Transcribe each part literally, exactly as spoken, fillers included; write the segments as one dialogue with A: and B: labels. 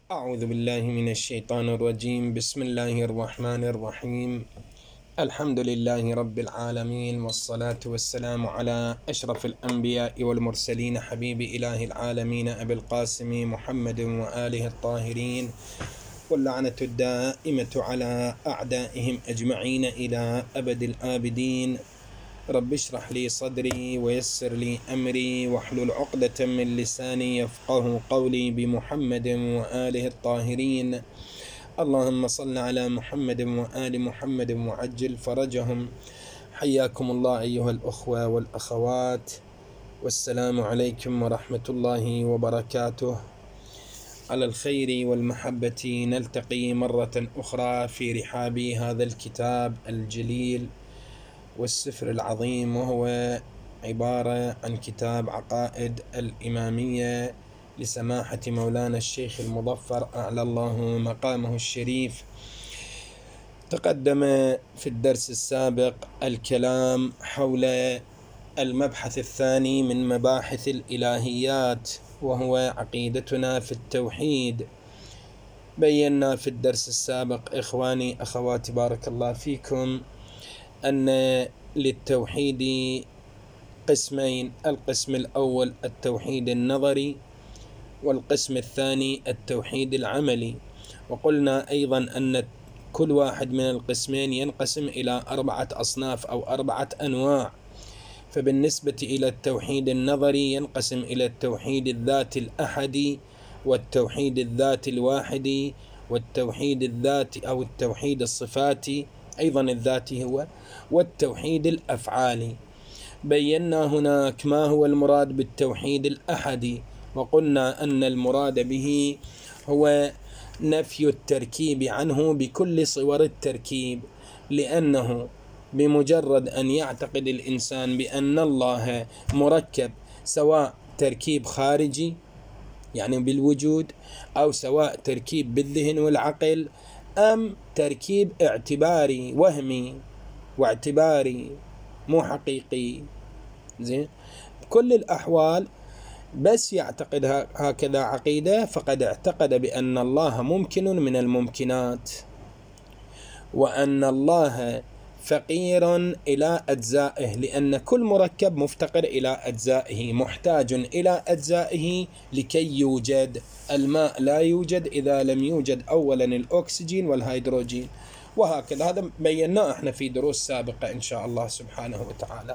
A: أعوذ بالله من الشيطان الرجيم. بسم الله الرحمن الرحيم. الحمد لله رب العالمين، والصلاة والسلام على أشرف الأنبياء والمرسلين، حبيب إله العالمين أبي القاسم محمد وآله الطاهرين، واللعنة الدائمة على أعدائهم أجمعين إلى أبد الآبدين. رب اشرح لي صدري ويسر لي أمري واحلل عقدة من لساني يفقه قولي، بمحمد وآله الطاهرين. اللهم صل على محمد وآل محمد وعجل فرجهم. حياكم الله أيها الأخوة والأخوات، والسلام عليكم ورحمة الله وبركاته. على الخير والمحبة نلتقي مرة أخرى في رحاب هذا الكتاب الجليل والسفر العظيم، وهو عبارة عن كتاب عقائد الإمامية لسماحة مولانا الشيخ المظفر أعلى الله مقامه الشريف. تقدم في الدرس السابق الكلام حول المبحث الثاني من مباحث الإلهيات، وهو عقيدتنا في التوحيد. بينا في الدرس السابق إخواني أخواتي بارك الله فيكم أن للتوحيد قسمين: القسم الأول التوحيد النظري، والقسم الثاني التوحيد العملي. وقلنا أيضا أن كل واحد من القسمين ينقسم إلى أربعة أصناف أو أربعة أنواع. فبالنسبة إلى التوحيد النظري ينقسم إلى التوحيد الذاتي الأحدي، والتوحيد الذاتي الواحدي، والتوحيد الذاتي أو التوحيد الصفاتي أيضا الذاتي هو، والتوحيد الأفعالي. بينا هناك ما هو المراد بالتوحيد الأحدي، وقلنا أن المراد به هو نفي التركيب عنه بكل صور التركيب، لأنه بمجرد أن يعتقد الإنسان بأن الله مركب، سواء تركيب خارجي يعني بالوجود، أو سواء تركيب بالذهن والعقل، أم تركيب اعتباري وهمي واعتباري مو حقيقي، زين، بكل الأحوال بس يعتقد هكذا عقيدة فقد اعتقد بأن الله ممكن من الممكنات، وأن الله فقير إلى أجزائه، لأن كل مركب مفتقر إلى أجزائه، محتاج إلى أجزائه لكي يوجد. الماء لا يوجد إذا لم يوجد أولا الأكسجين والهيدروجين، وهكذا. هذا بيناه احنا في دروس سابقة إن شاء الله سبحانه وتعالى.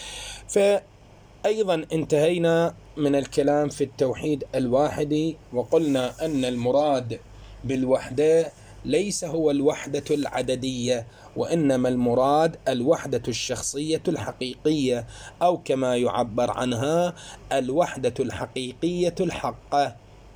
A: فأيضا انتهينا من الكلام في التوحيد الواحدي، وقلنا أن المراد بالوحدة ليس هو الوحدة العددية، وإنما المراد الوحدة الشخصية الحقيقية، أو كما يعبر عنها الوحدة الحقيقية الحقة.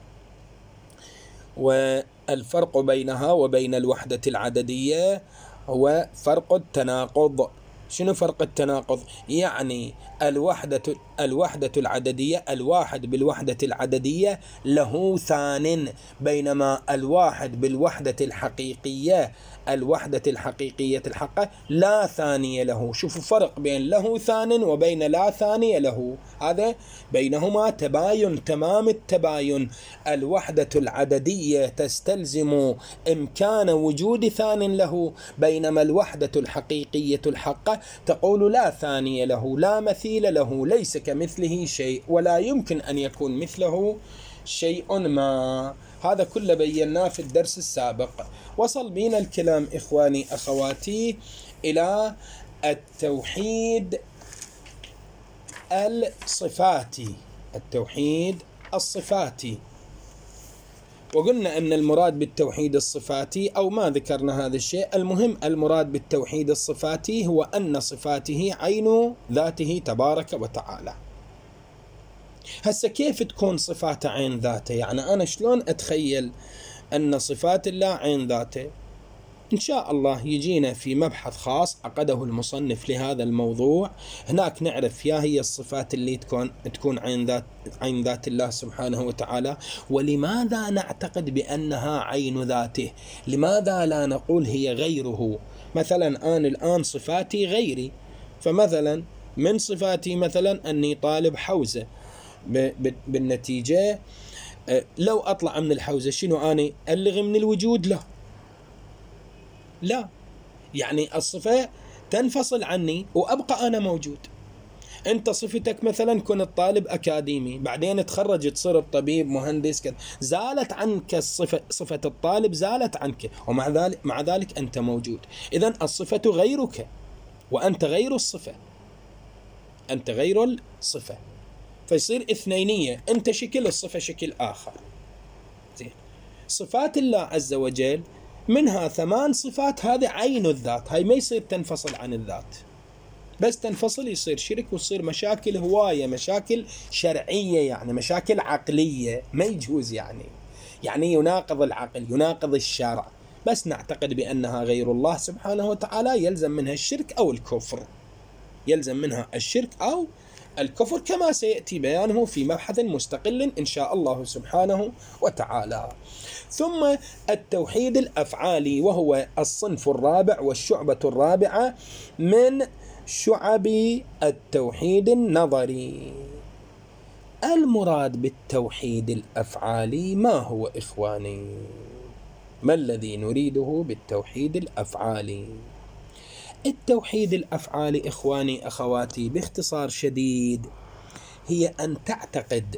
A: والفرق بينها وبين الوحدة العددية هو فرق التناقض. شنو فرق التناقض؟ يعني الوحدة الوحدة العددية، الواحد بالوحدة العددية له ثان، بينما الواحد بالوحدة الحقيقية الوحدة الحقيقية الحقة لا ثانية له. شوفوا فرق بين له ثان وبين لا ثانية له، هذا بينهما تباين تمام التباين. الوحدة العددية تستلزم إمكان وجود ثان له، بينما الوحدة الحقيقية الحقة تقول لا ثانية له، لا مثيل له، ليس كمثله شيء ولا يمكن أن يكون مثله شيء ما. هذا كله بيناه في الدرس السابق. وصل بينا الكلام إخواني أخواتي إلى التوحيد الصفاتي، التوحيد الصفاتي. وقلنا أن المراد بالتوحيد الصفاتي، أو ما ذكرنا هذا الشيء، المهم المراد بالتوحيد الصفاتي هو أن صفاته عين ذاته تبارك وتعالى. هسه كيف تكون صفات عين ذاته؟ يعني أنا شلون أتخيل أن صفات الله عين ذاته؟ إن شاء الله يجينا في مبحث خاص عقده المصنف لهذا الموضوع، هناك نعرف يا هي الصفات اللي تكون تكون عين ذات عين ذات الله سبحانه وتعالى، ولماذا نعتقد بأنها عين ذاته؟ لماذا لا نقول هي غيره؟ مثلا أنا الآن صفاتي غيري، فمثلا من صفاتي مثلا أني طالب حوزة، بالنتيجة لو أطلع من الحوزة شنو أنا ألغي من الوجود؟ لا لا، يعني الصفة تنفصل عني وأبقى أنا موجود. أنت صفتك مثلا كنت طالب أكاديمي، بعدين تخرج تصير طبيب مهندس كذا، زالت عنك الصفة، صفة الطالب زالت عنك، ومع ذلك مع ذلك أنت موجود. إذن الصفة غيرك وأنت غير الصفة، أنت غير الصفة، فيصير اثنينية، أنت شكل الصفة شكل آخر. زين. صفات الله عز وجل منها ثمان صفات، هذه عين الذات، هاي ما يصير تنفصل عن الذات، بس تنفصل يصير شرك وتصير مشاكل هواية، مشاكل شرعية يعني مشاكل عقلية ما يجوز، يعني يعني يناقض العقل يناقض الشرع، بس نعتقد بأنها غير الله سبحانه وتعالى يلزم منها الشرك أو الكفر، يلزم منها الشرك أو الكفر، كما سيأتي بيانه في مبحث مستقل إن شاء الله سبحانه وتعالى. ثم التوحيد الأفعالي، وهو الصنف الرابع والشعبة الرابعة من شعب التوحيد النظري. المراد بالتوحيد الأفعالي ما هو إخواني؟ ما الذي نريده بالتوحيد الأفعالي؟ التوحيد الأفعالي إخواني أخواتي باختصار شديد هي أن تعتقد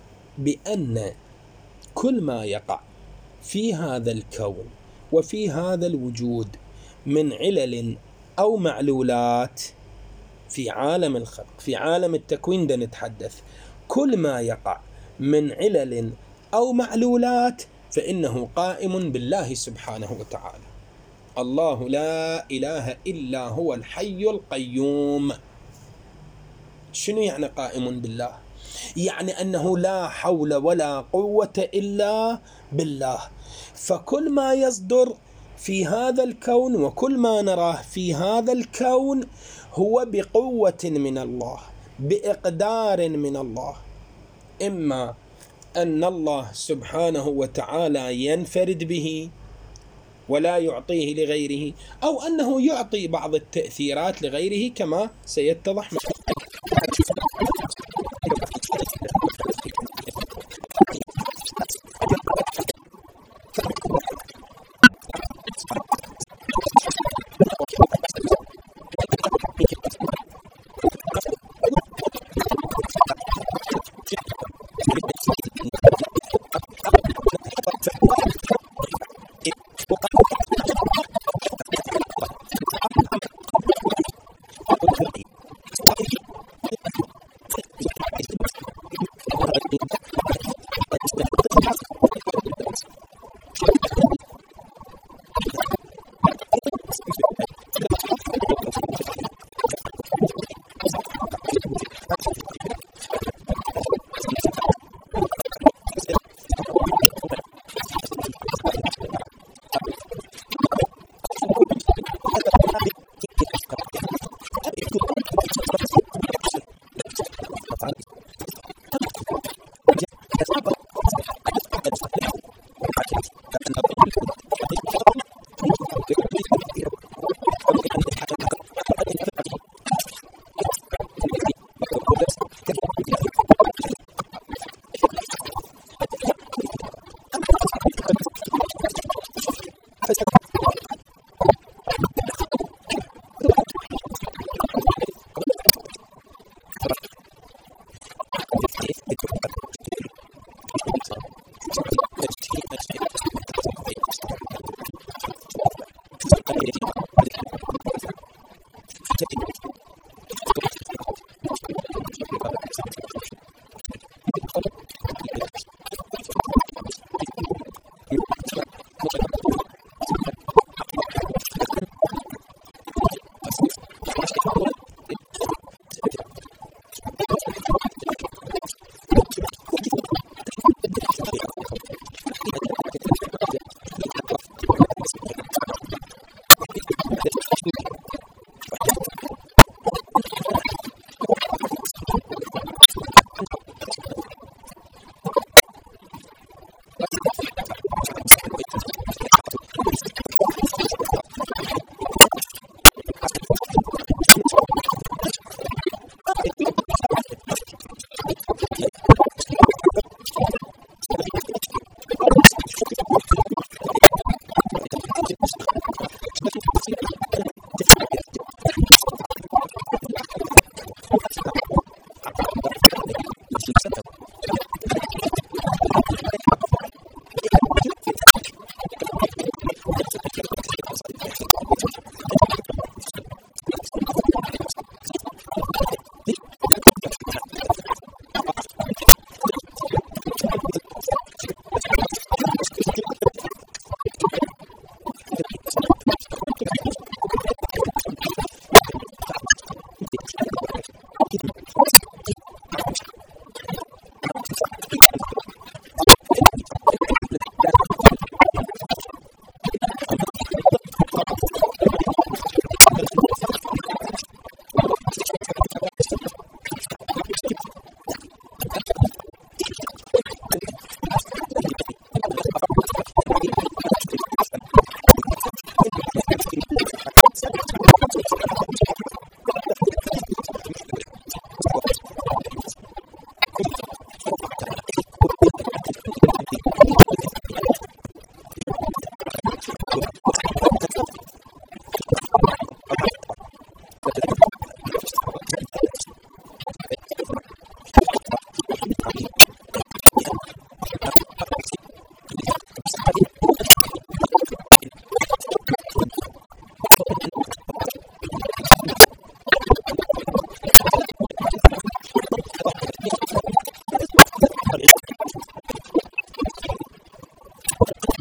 A: بأن كل ما يقع في هذا الكون وفي هذا الوجود من علل أو معلولات في عالم الخلق، في عالم التكوين ده نتحدث، كل ما يقع من علل أو معلولات فإنه قائم بالله سبحانه وتعالى. الله لا إله إلا هو الحي القيوم. شنو يعني قائم بالله؟ يعني أنه لا حول ولا قوة إلا بالله، فكل ما يصدر في هذا الكون وكل ما نراه في هذا الكون هو بقوة من الله، بإقدار من الله، إما أن الله سبحانه وتعالى ينفرد به ولا يعطيه لغيره، أو أنه يعطي بعض التأثيرات لغيره كما سيتضح.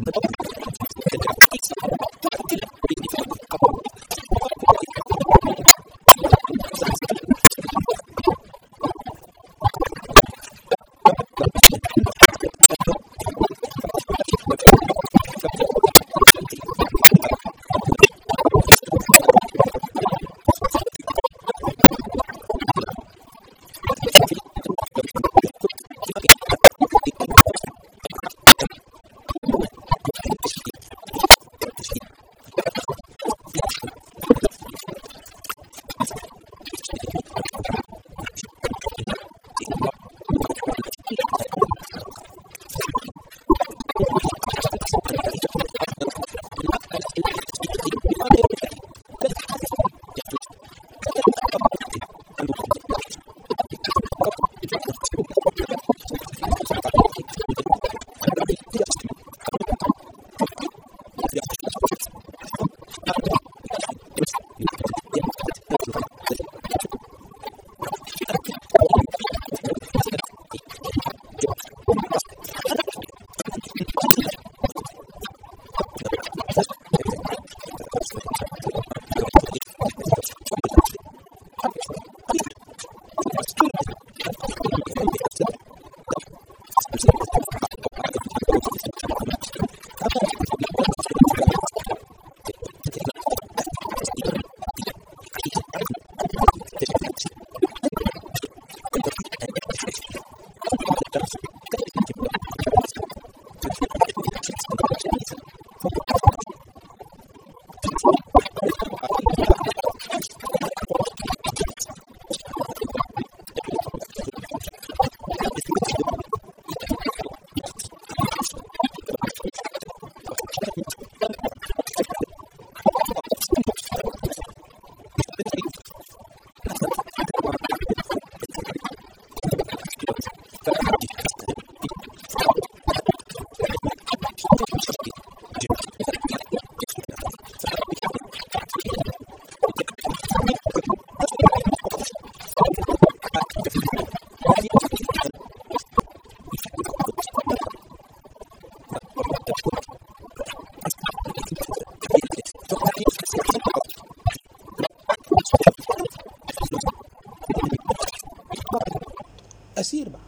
A: أسير بقى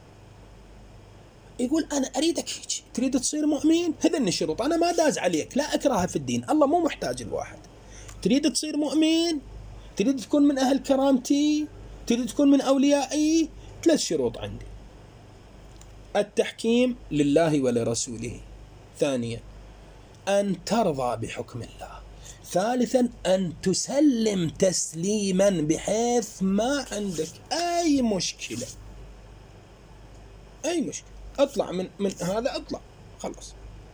A: يقول أنا أريدك هيك، تريد تصير مؤمن، هذن الشروط، أنا ما داز عليك، لا أكره في الدين، الله مو محتاج الواحد. تريد تصير مؤمن، تريد تكون من أهل كرامتي، تريد تكون من أوليائي، ثلاث شروط عندي: التحكيم لله ولرسوله، ثانيا أن ترضى بحكم الله، ثالثا أن تسلم تسليما بحيث ما عندك أي مشكلة، أي مشكلة، أطلع من من هذا، أطلع خلص.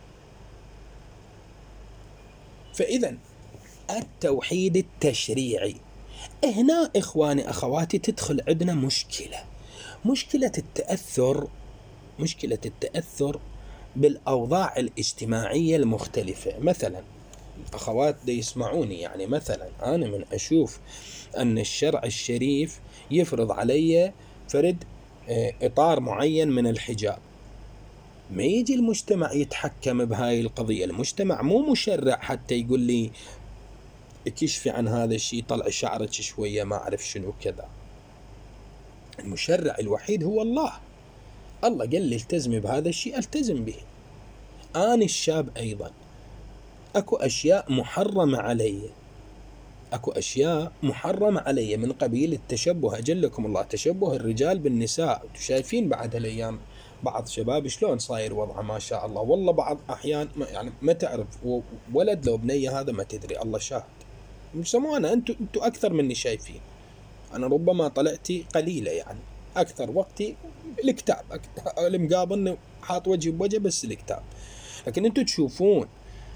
A: فإذا التوحيد التشريعي هنا إخواني أخواتي تدخل عندنا مشكلة، مشكلة التأثر، مشكلة التأثر بالأوضاع الاجتماعية المختلفة. مثلا الأخوات دي يسمعوني، يعني مثلا أنا من أشوف أن الشرع الشريف يفرض علي فرد إطار معين من الحجاب، ما يجي المجتمع يتحكم بهاي القضية. المجتمع مو مشرع حتى يقول لي اكشفي عن هذا الشيء، طلع شعرك شوية، ما أعرف شنو كذا. المشرع الوحيد هو الله. الله قال لي التزمي بهذا الشيء، التزم به. أنا الشاب أيضا أكو أشياء محرمة علي، أكو أشياء محرمة علي من قبيل التشبه، أجلكم الله، تشبه الرجال بالنساء. شايفين بعد هالأيام بعض شباب شلون صاير وضعه ما شاء الله، والله بعض أحيان ما يعني ما تعرف ولد لو بنية، هذا ما تدري، الله شاهد. مش سمعنا، أنتوا أنتوا أكثر مني شايفين، أنا ربما طلعتي قليلة، يعني أكثر وقتي الكتاب، المقابل حاط وجهي بوجه بس الكتاب، لكن أنتوا تشوفون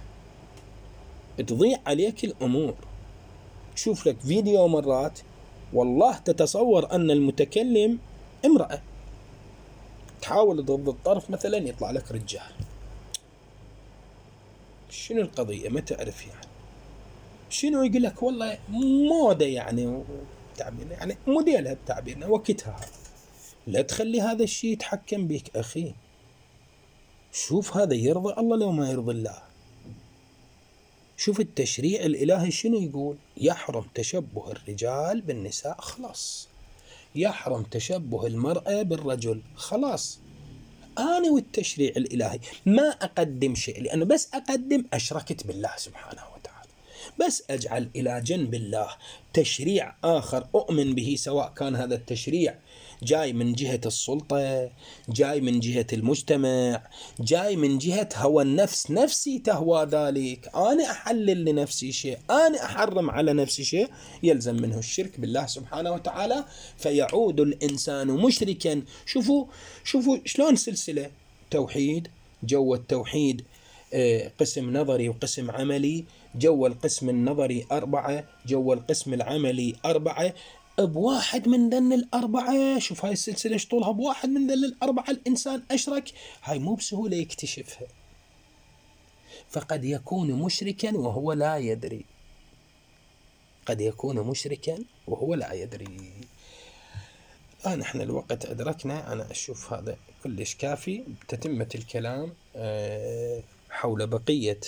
A: تضيع عليك الأمور. تشوف لك فيديو مرات والله تتصور أن المتكلم امرأة، تحاول ضد الطرف مثلا يطلع لك رجال. شنو القضية؟ ما تعرف يعني شنو، يقول لك والله موضة، يعني تعبيرنا، يعني موديلها بتعبيرنا، وقتها. لا تخلي هذا الشيء يتحكم بك أخي. شوف هذا يرضى الله لو ما يرضي الله. شوف التشريع الإلهي شنو يقول؟ يحرم تشبه الرجال بالنساء، خلاص. يحرم تشبه المرأة بالرجل، خلاص. أنا والتشريع الإلهي ما أقدم شيء، لأنه بس أقدم أشركت بالله سبحانه وتعالى. بس أجعل إلى جنب الله تشريع آخر أؤمن به، سواء كان هذا التشريع جاي من جهة السلطة، جاي من جهة المجتمع، جاي من جهة هوى النفس، نفسي تهوى ذلك، أنا أحلل لنفسي شيء، أنا أحرم على نفسي شيء، يلزم منه الشرك بالله سبحانه وتعالى، فيعود الإنسان مشركا. شوفوا شوفوا شلون سلسلة توحيد. جو التوحيد قسم نظري وقسم عملي، جو القسم النظري أربعة، جو القسم العملي أربعة، بواحد من ذن الأربعة. شوف هاي السلسلة ايش طولها، بواحد من ذن الأربعة الإنسان أشرك. هاي مو بسهولة يكتشفها، فقد يكون مشركا وهو لا يدري، قد يكون مشركا وهو لا يدري. الآن احنا الوقت أدركنا، أنا أشوف هذا كلش كافي بتتمة الكلام حول بقية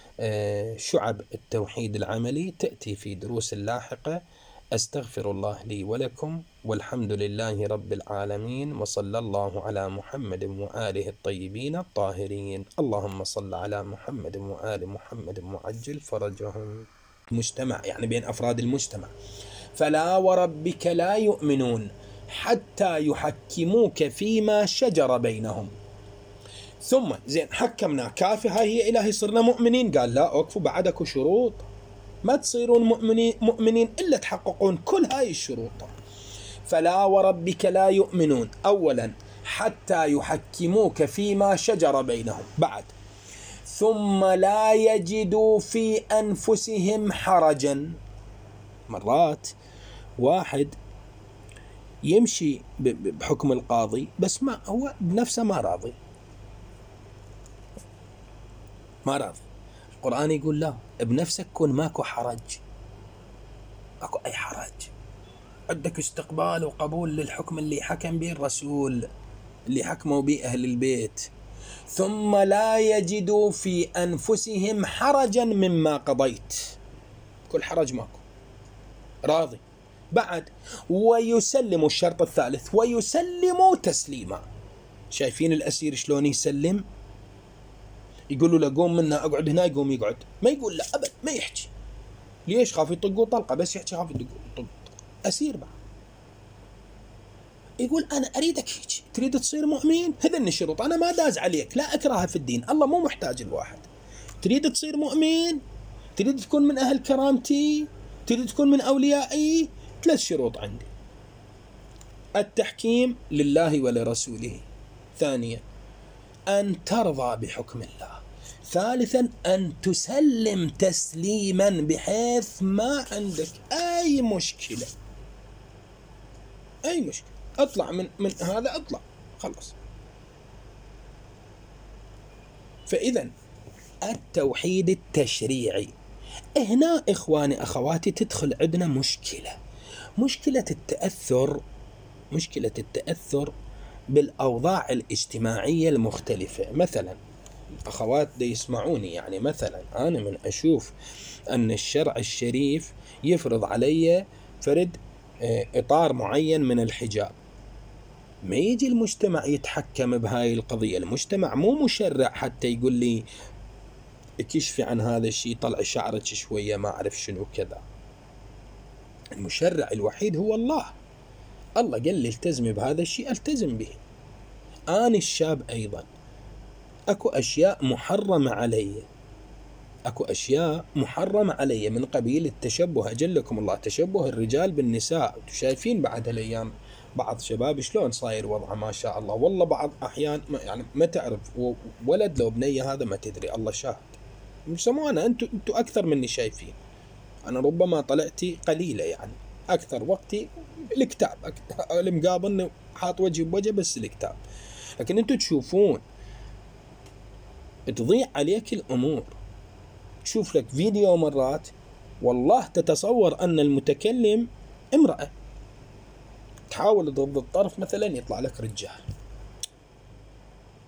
A: شعب التوحيد العملي تأتي في دروس لاحقة. أستغفر الله لي ولكم، والحمد لله رب العالمين، وصلى الله على محمد وآله الطيبين الطاهرين. اللهم صل على محمد وآل محمد معجل فرجهم. المجتمع يعني بين أفراد المجتمع. فلا وربك لا يؤمنون حتى يحكموك فيما شجر بينهم ثم زين حكمنا كافي، هاي هي إلهي صرنا مؤمنين. قال لا، أوقفوا بعد اكو شروط، ما تصيرون مؤمنين مؤمنين إلا تحققون كل هاي الشروط. فلا وربك لا يؤمنون، أولا حتى يحكموك فيما شجر بينهم، بعد ثم لا يجدوا في أنفسهم حرجا. مرات واحد يمشي بحكم القاضي بس ما هو بنفسه ما راضي، ما راضي. القرآن يقول لا، بنفسك كن ماكو حرج، ماكو أي حرج، عندك استقبال وقبول للحكم اللي حكم به الرسول، اللي حكموا به أهل البيت. ثم لا يجدوا في أنفسهم حرجا مما قضيت، كل حرج ماكو، راضي. بعد ويسلم، الشرط الثالث ويسلموا تسليما. شايفين الأسير شلون يسلم؟ يقولوا له قوم منا اقعد هنا، يقوم يقعد، ما يقول لا أبد، ما يحكي. ليش؟ خاف يطقوا طلقة، بس يحكي خاف يطقوا. أسير بعد يقول أنا أريدك هيك، تريد تصير مؤمن، هذن الشروط، أنا ما داز عليك، لا أكره في الدين، الله مو محتاج الواحد. تريد تصير مؤمن، تريد تكون من أهل كرامتي، تريد تكون من أوليائي، ثلاث شروط عندي. التحكيم لله ولرسوله، ثانيا أن ترضى بحكم الله، ثالثا أن تسلم تسليما بحيث ما عندك أي مشكلة، أي مشكلة، أطلع من, من هذا، أطلع خلاص. فإذا التوحيد التشريعي هنا إخواني أخواتي تدخل عندنا مشكلة، مشكلة التأثر، مشكلة التأثر بالأوضاع الاجتماعية المختلفة. مثلا أخوات دي يسمعوني، يعني مثلا أنا من أشوف أن الشرع الشريف يفرض علي فرد إطار معين من الحجاب، ما يجي المجتمع يتحكم بهاي القضية. المجتمع مو مشرع حتى يقول لي اكشفي عن هذا الشيء، طلع شعرك شوية، ما أعرف شنو كذا. المشرع الوحيد هو الله. الله قال لي التزمي بهذا الشيء، التزم به. أنا الشاب أيضا أكو أشياء محرمة علي، أكو أشياء محرمة علي من قبيل التشبه، أجلكم الله، تشبه الرجال بالنساء. شايفين بعد هالأيام بعض شباب شلون صاير وضعه ما شاء الله، والله بعض أحيان ما يعني ما تعرف ولد لو بنية، هذا ما تدري، الله شاهد. سمعنا أنتوا أنتوا أكثر مني شايفين، أنا ربما طلعتي قليلة، يعني أكثر وقتي الكتاب، المقابل حاط وجهي بوجه بس الكتاب، لكن أنتوا تشوفون تضيع عليك الأمور. تشوف لك فيديو مرات والله تتصور أن المتكلم امرأة، تحاول ضد الطرف مثلا يطلع لك رجال،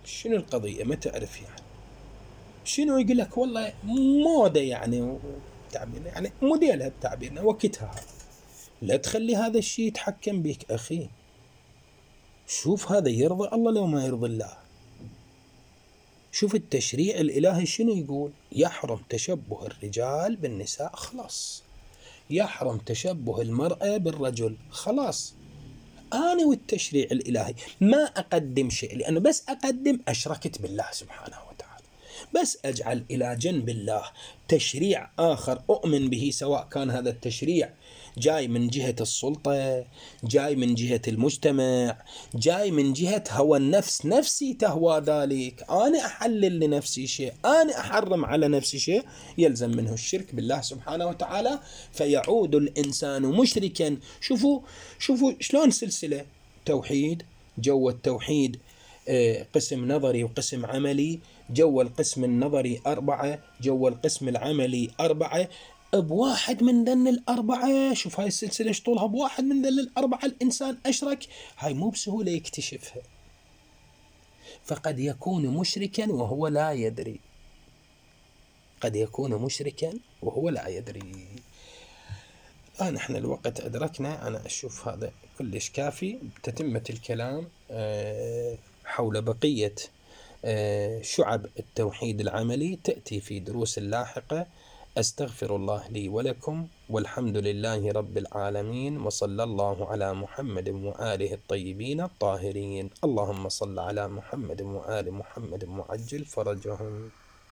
A: شنو القضية؟ ما تعرف يعني شنو. يقول لك والله موضة يعني تعبيرنا، يعني موديلها بتعبيرنا وقتها هذا. لا تخلي هذا الشيء يتحكم بك أخي. شوف هذا يرضى الله لو ما يرضي الله. شوف التشريع الإلهي شنو يقول؟ يحرم تشبه الرجال بالنساء، خلاص. يحرم تشبه المرأة بالرجل، خلاص. أنا والتشريع الإلهي ما أقدم شيء، لأنه بس أقدم أشركت بالله سبحانه وتعالى. بس أجعل إلى جنب الله تشريع آخر أؤمن به، سواء كان هذا التشريع جاي من جهة السلطة، جاي من جهة المجتمع، جاي من جهة هوى النفس، نفسي تهوى ذلك، أنا أحلل لنفسي شيء، أنا أحرم على نفسي شيء، يلزم منه الشرك بالله سبحانه وتعالى، فيعود الإنسان مشركا. شوفوا شوفوا شلون سلسلة توحيد. جو التوحيد قسم نظري وقسم عملي، جو القسم النظري أربعة، جو القسم العملي أربعة، بواحد من ذن الأربعة. شوف هاي السلسلة ايش طولها، بواحد من ذن الأربعة الإنسان أشرك. هاي مو بسهولة يكتشفها، فقد يكون مشركا وهو لا يدري، قد يكون مشركا وهو لا يدري. الآن احنا الوقت أدركنا، أنا أشوف هذا كلش كافي. تتمة الكلام حول بقية شعب التوحيد العملي تأتي في دروس لاحقة. أستغفر الله لي ولكم، والحمد لله رب العالمين، وصلى الله على محمد وآله الطيبين الطاهرين. اللهم صل على محمد وآل محمد وعجل فرجهم.